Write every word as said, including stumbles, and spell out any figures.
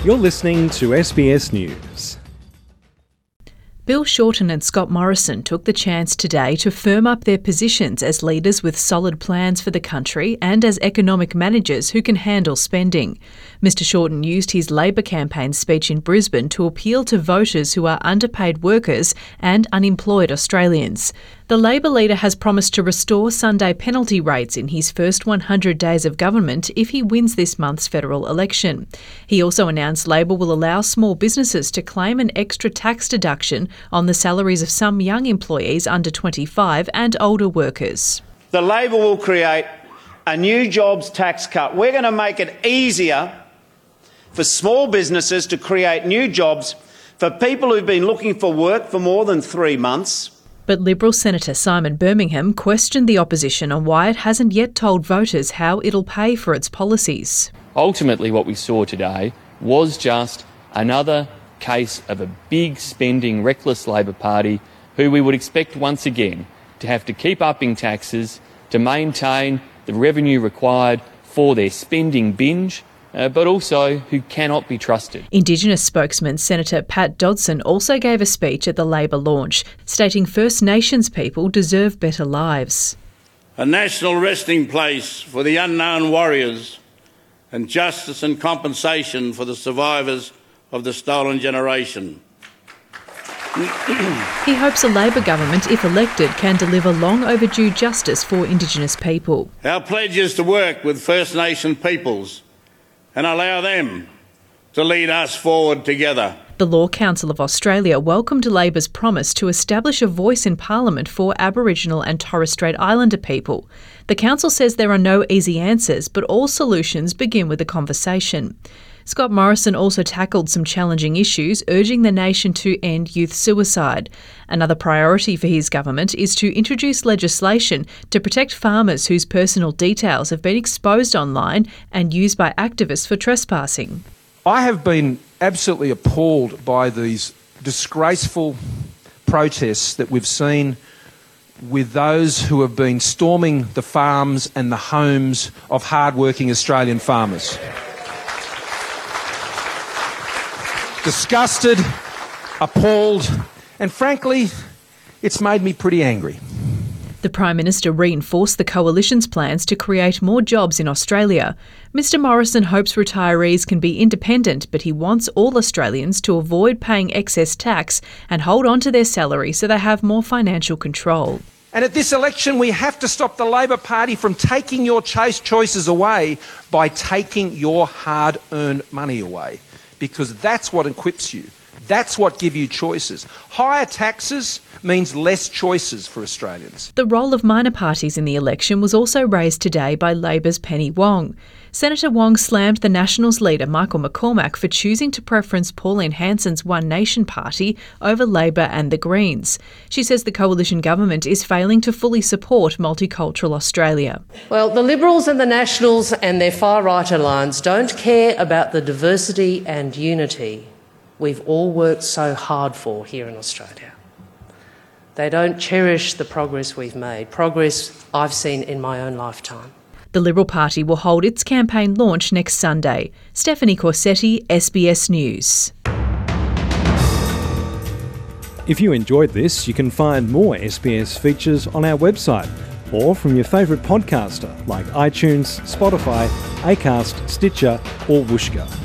You're listening to S B S News. Bill Shorten and Scott Morrison took the chance today to firm up their positions as leaders with solid plans for the country and as economic managers who can handle spending. Mister Shorten used his Labor campaign speech in Brisbane to appeal to voters who are underpaid workers and unemployed Australians. The Labor leader has promised to restore Sunday penalty rates in his first one hundred days of government if he wins this month's federal election. He also announced Labor will allow small businesses to claim an extra tax deduction on the salaries of some young employees under twenty-five and older workers. The Labor will create a new jobs tax cut. We're going to make it easier for small businesses to create new jobs for people who've been looking for work for more than three months. But Liberal Senator Simon Birmingham questioned the opposition on why it hasn't yet told voters how it'll pay for its policies. Ultimately, what we saw today was just another case of a big spending, reckless Labor Party who we would expect once again to have to keep upping taxes to maintain the revenue required for their spending binge, Uh, but also who cannot be trusted. Indigenous spokesman Senator Pat Dodson also gave a speech at the Labor launch, stating First Nations people deserve better lives. A national resting place for the unknown warriors and justice and compensation for the survivors of the stolen generation. He hopes a Labor government, if elected, can deliver long overdue justice for Indigenous people. Our pledge is to work with First Nation peoples and allow them to lead us forward together. The Law Council of Australia welcomed Labor's promise to establish a voice in Parliament for Aboriginal and Torres Strait Islander people. The council says there are no easy answers, but all solutions begin with a conversation. Scott Morrison also tackled some challenging issues, urging the nation to end youth suicide. Another priority for his government is to introduce legislation to protect farmers whose personal details have been exposed online and used by activists for trespassing. I have been absolutely appalled by these disgraceful protests that we've seen with those who have been storming the farms and the homes of hard-working Australian farmers. Disgusted, appalled, and frankly, it's made me pretty angry. The Prime Minister reinforced the Coalition's plans to create more jobs in Australia. Mister Morrison hopes retirees can be independent, but he wants all Australians to avoid paying excess tax and hold on to their salary so they have more financial control. And at this election, we have to stop the Labor Party from taking your choice choices away by taking your hard-earned money away, because that's what equips you. That's what gives you choices. Higher taxes means less choices for Australians. The role of minor parties in the election was also raised today by Labor's Penny Wong. Senator Wong slammed the Nationals leader Michael McCormack for choosing to preference Pauline Hanson's One Nation party over Labor and the Greens. She says the coalition government is failing to fully support multicultural Australia. Well, the Liberals and the Nationals and their far-right alliance don't care about the diversity and unity we've all worked so hard for here in Australia. They don't cherish the progress we've made, progress I've seen in my own lifetime. The Liberal Party will hold its campaign launch next Sunday. Stephanie Corsetti, S B S News. If you enjoyed this, you can find more S B S features on our website or from your favourite podcaster like iTunes, Spotify, Acast, Stitcher or Whooshkaa.